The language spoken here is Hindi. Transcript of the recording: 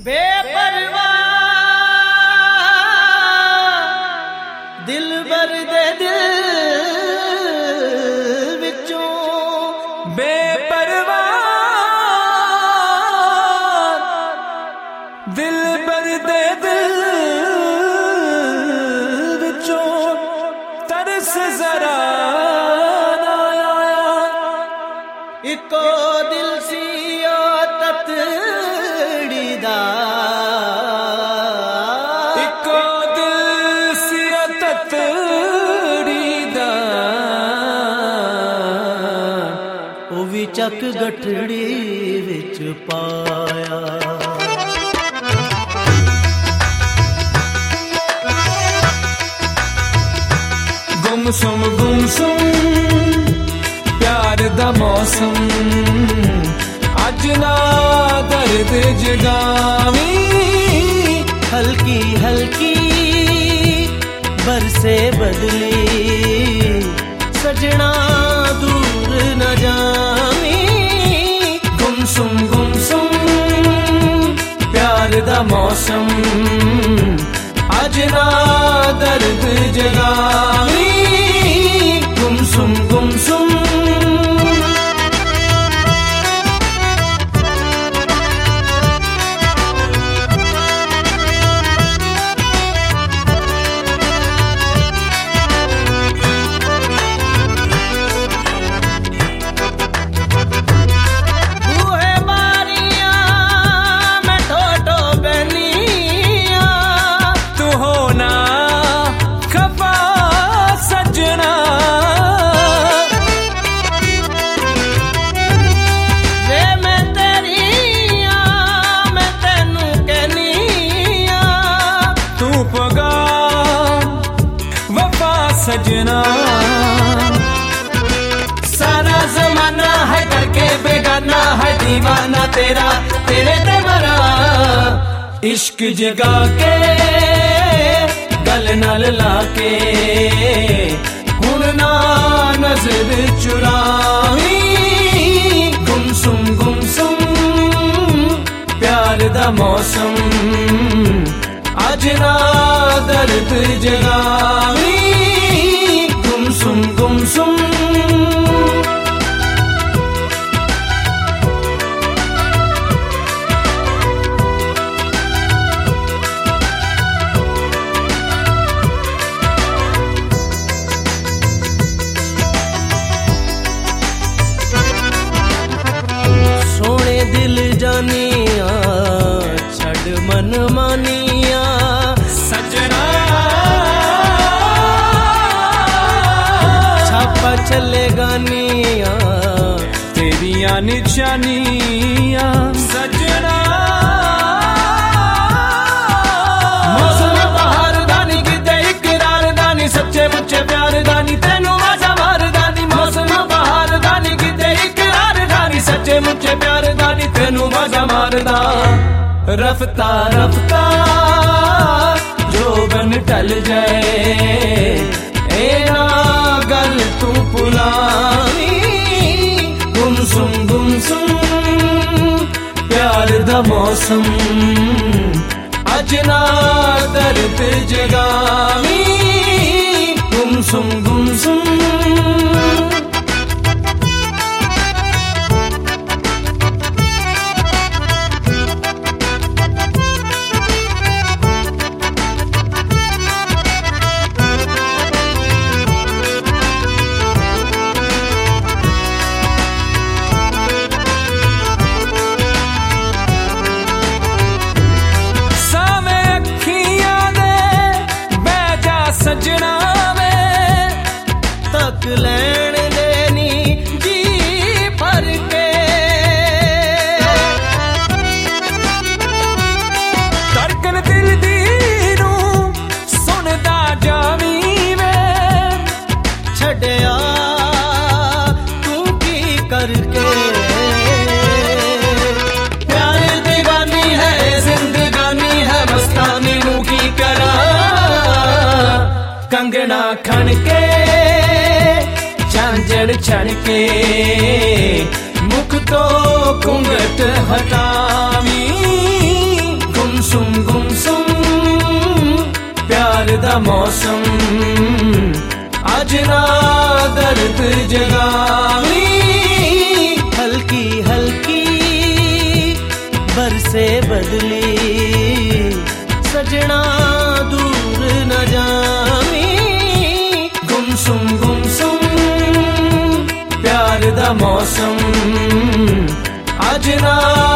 बेपरवाह दिलबर दे दिल विचों बेपरवाह दिलबर दे दिल विचों तरस जरा ना आया। इको दिल सी ततड़ी दा इको दिल सी ततड़ी दा ओ भी चक गठड़ी विच पाया। गुमसुम प्यार दा मौसम अज ना दर्द जगावी। हल्की हल्की बरसे बदली सजना दूर न जावी। गुमसुम प्यार दा मौसम अज ना दर्द जगावी। गुमसुम सजना सारा जमाना है करके बेगाना है दीवाना तेरा तेरे ते मरा। इश्क जगा के गल नाल लाके हुण ना नजर चुरावी। गुमसुम प्यार दा मौसम अज ना दर्द जगावी। गुमसुम सोने दिल जानिया छड़ मन मानिया सजना छापा चले गानिया तेरिया निशानिया सजना। मौसम बहार दानी किते इकरार दानी सच्चे मुच्चे प्यार दानी तेनू आजा मार दानी। मौसम बहार दानी किते इकरार दानी सच्चे मुच्चे प्यार दानी तेनू आजा मार दा। रफ्ता रफ्ता जो बन टल जाए ए ना गल तू पुलानी। गुमसुम प्यार दा मौसम अज ना दर्द जगावी। गुमसुम सजना में तक लैन देनी जी भर के धड़कन दिल दी नू सुनदा जावी में। छड़िया तू की करके प्यार दीवानी है जिंदगानी है मस्तानी नू की करा। कंगना खन के झांझड़ छड़ के मुख तो घूंघट हटावी। दा मौसम अज ना दर्द जगावी हल्की हल्की बरसे बदली सजना दूर न जावी गुमसुम प्यार दा मौसम अज ना